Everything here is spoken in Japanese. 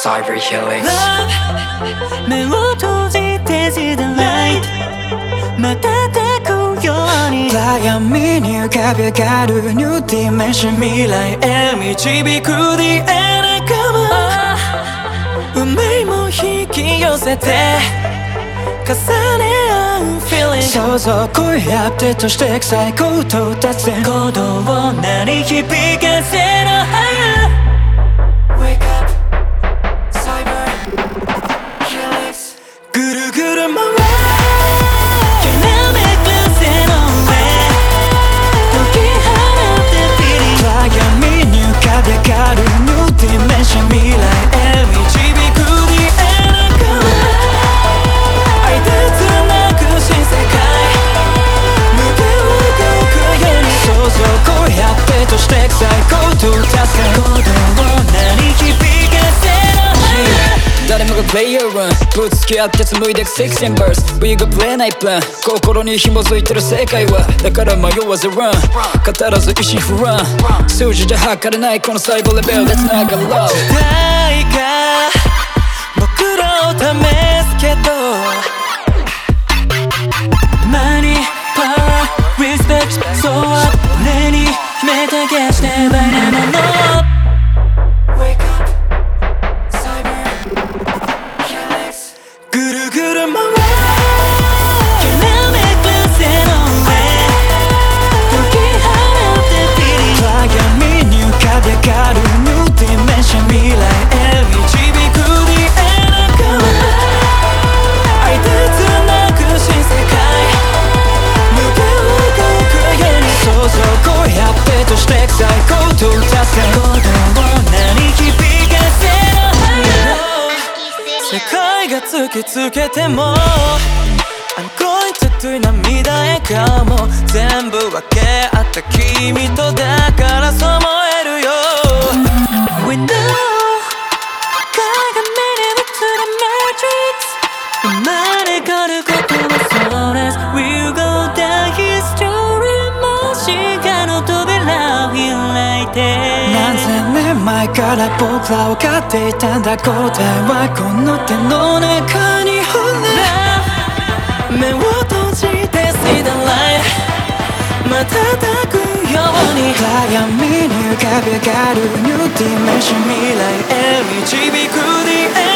Cyber Helix Love 目を閉じて See the light 瞬くように暗闇に浮かび上がる New Dimension 未来へ導く The End Come 運命も引き寄せて重ね合う Feeling 想像恋アップデートして最高到達点鼓動を鳴り響かせろ Wake up Cyber Helix ぐるぐる回るきらめく背の上解き放って Feeling 暗闇に浮かび上がる New Dimension 未来へ導く The End Come 愛でつなぐ新世界無限動くように想像恋アップデートして最高到達点鼓動を鳴り響かせろ誰もがプレイヤーランぶつけ合って紡いでく 16 verse We がブレないプラン心に紐づいてる世界はだから迷わず run 語らず意志不安数字じゃ測れないこの細胞レベル Let's not go low 時代が僕らを試すけど Money, power, respect, so up 俺に決めた決してバイなもの Wake up, Cyber Helix ぐるぐる回るきらめく背の上解き放って Feeling 暗闇に浮かび上がる New Dimension 未来へ導く The End Come 愛でつなぐ新世界無限動くように想像恋アップデートして最高到達点鼓動を鳴り響かせろ世界が突きつけても I'm going to do 涙笑顔も全部分け合った君とだからそう思えるよ We know 鏡に映る Matrix 生まれ変わることはそうです We'll go down history もしかの扉を開いて何千年前から僕ら分かっていたんだ答えはこの手の中にほら目を閉じて See the light 瞬くように暗闇に浮かび上がる New Dimension 未来へ導く The End